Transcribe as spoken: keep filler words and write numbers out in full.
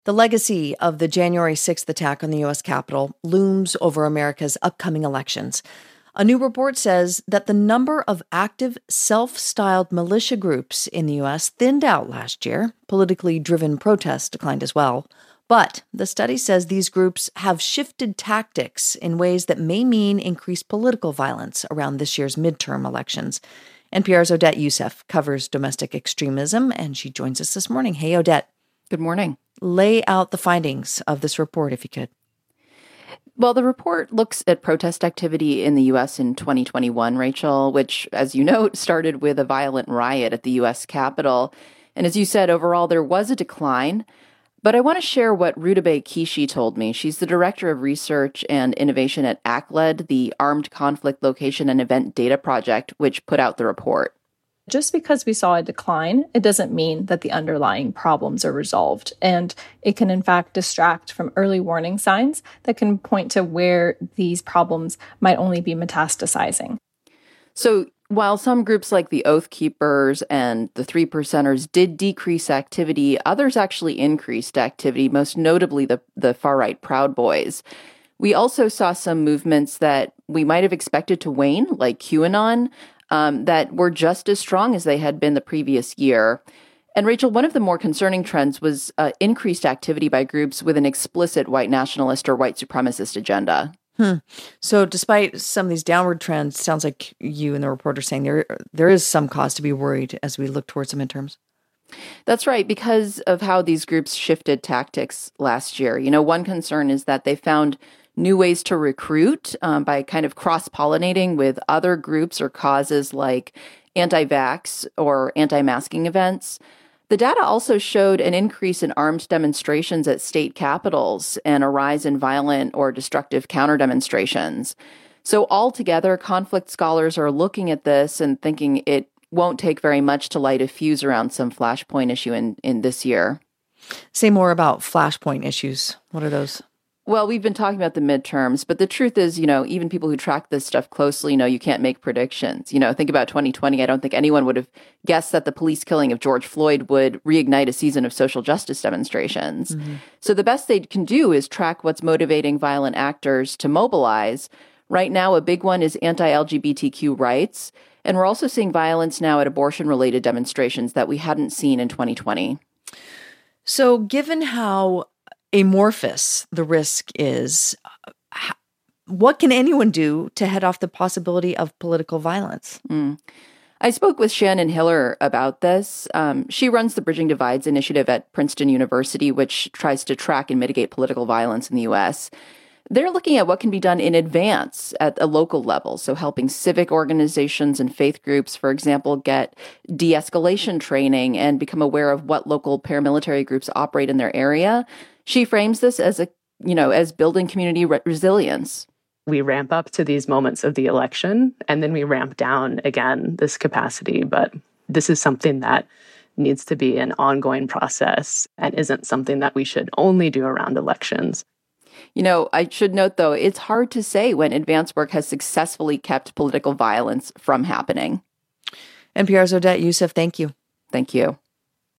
The legacy of the January sixth attack on the U S Capitol looms over America's upcoming elections. A new report says that the number of active self-styled militia groups in the U S thinned out last year. Politically driven protests declined as well. But the study says these groups have shifted tactics in ways that may mean increased political violence around this year's midterm elections. N P R's Odette Yousef covers domestic extremism, and she joins us this morning. Hey, Odette. Good morning. Lay out the findings of this report, if you could. Well, the report looks at protest activity in the U S in twenty twenty-one, Rachel, which, as you note, started with a violent riot at the U S Capitol. And as you said, overall, there was a decline. But I want to share what Rudabeh Kishi told me. She's the Director of Research and Innovation at A C L E D, the Armed Conflict Location and Event Data Project, which put out the report. Just because we saw a decline, it doesn't mean that the underlying problems are resolved. And it can, in fact, distract from early warning signs that can point to where these problems might only be metastasizing. So while some groups like the Oath Keepers and the Three Percenters did decrease activity, others actually increased activity, most notably the, the far-right Proud Boys. We also saw some movements that we might have expected to wane, like QAnon, Um, that were just as strong as they had been the previous year. And Rachel, one of the more concerning trends was uh, increased activity by groups with an explicit white nationalist or white supremacist agenda. Hmm. So despite some of these downward trends, sounds like you and the report are saying there there is some cause to be worried as we look towards the midterms. That's right, because of how these groups shifted tactics last year. You know, one concern is that they found new ways to recruit um, by kind of cross-pollinating with other groups or causes like anti-vax or anti-masking events. The data also showed an increase in armed demonstrations at state capitals and a rise in violent or destructive counter-demonstrations. So altogether, conflict scholars are looking at this and thinking it won't take very much to light a fuse around some flashpoint issue in, in this year. Say more about flashpoint issues. What are those? Well, we've been talking about the midterms, but the truth is, you know, even people who track this stuff closely know you can't make predictions. You know, think about twenty twenty. I don't think anyone would have guessed that the police killing of George Floyd would reignite a season of social justice demonstrations. Mm-hmm. So the best they can do is track what's motivating violent actors to mobilize. Right now, a big one is anti-L G B T Q rights. And we're also seeing violence now at abortion-related demonstrations that we hadn't seen in twenty twenty. So given how amorphous the risk is, what can anyone do to head off the possibility of political violence? Mm. I spoke with Shannon Hiller about this. Um, she runs the Bridging Divides initiative at Princeton University, which tries to track and mitigate political violence in the U S. They're looking at what can be done in advance at a local level, so helping civic organizations and faith groups, for example, get de-escalation training and become aware of what local paramilitary groups operate in their area. She frames this as a, you know, as building community re- resilience. We ramp up to these moments of the election, and then we ramp down again this capacity. But this is something that needs to be an ongoing process and isn't something that we should only do around elections. You know, I should note, though, it's hard to say when advance work has successfully kept political violence from happening. N P R's Odette Yousef, thank you. Thank you.